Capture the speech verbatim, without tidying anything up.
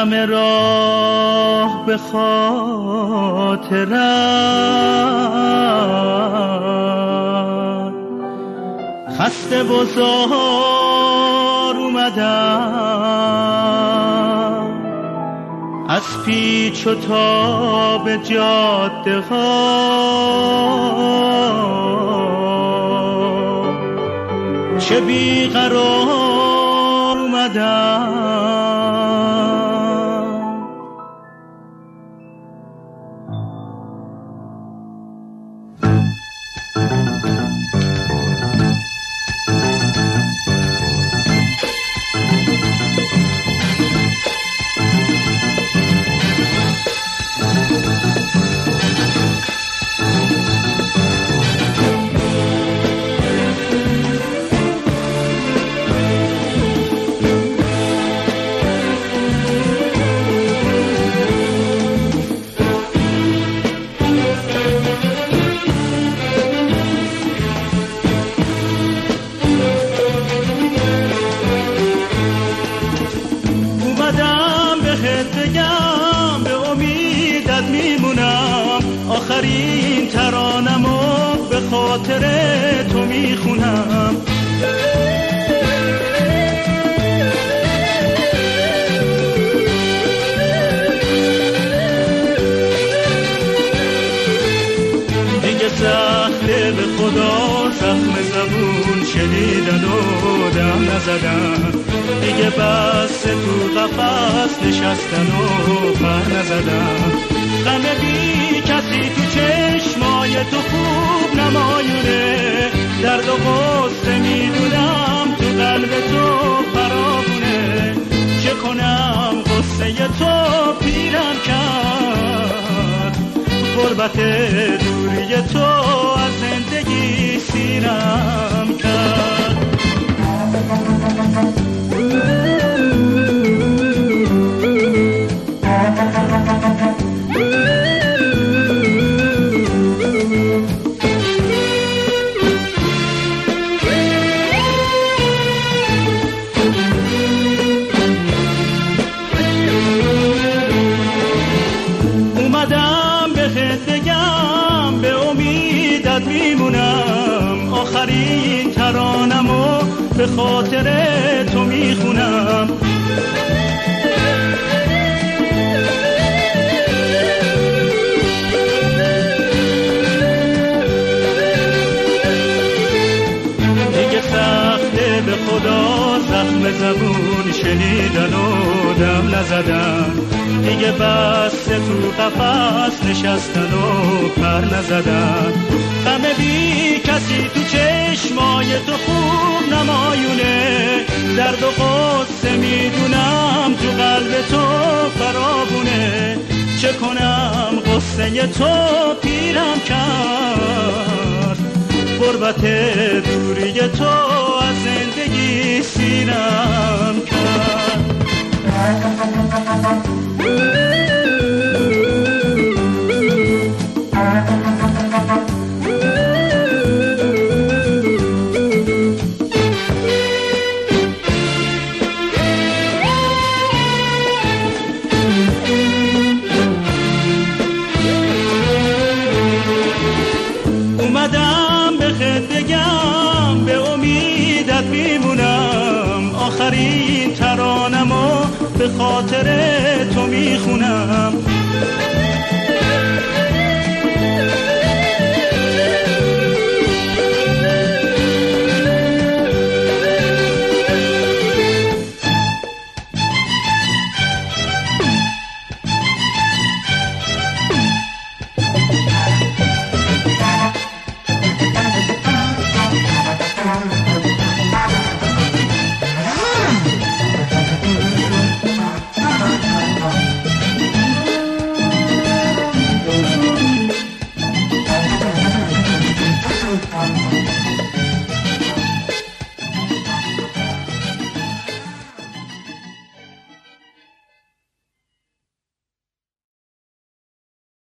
همه راه به خاطرت خسته و زار اومدم از پیچ و تاب جاده ها، چه بیقرار اومدم آخرین ترانمو به خاطر تو میخونم. دیگه سخته به خدا زخم زبون شنیدن و دم نزدن، دیگه بس تو قفس نشستن و پر نزدن. غم بی کسی تو چشمای تو خوب نمایونه، درد و غصه میدونم تو قلب تو فراوونه. چه کنم غصه تو پیرم کرد، غربت دوری تو از زندگی سیرم کرد. آخرین ترانمو به خاطر تو میخونم. دیگه سخته به خدا زخم زبون شنیدن و دم نزدن، دیگه بس تو قفس نشستن و پر نزدن. غم بی کسی تو چشمای تو خوب نمایونه، درد و غصه میدونم تو قلب تو فراوونه. چه کنم غصه تو پیرم کرد، غربت دوری تو از زندگی سیرم کرد. آخرین ترانمو به خاطر تو میخونم.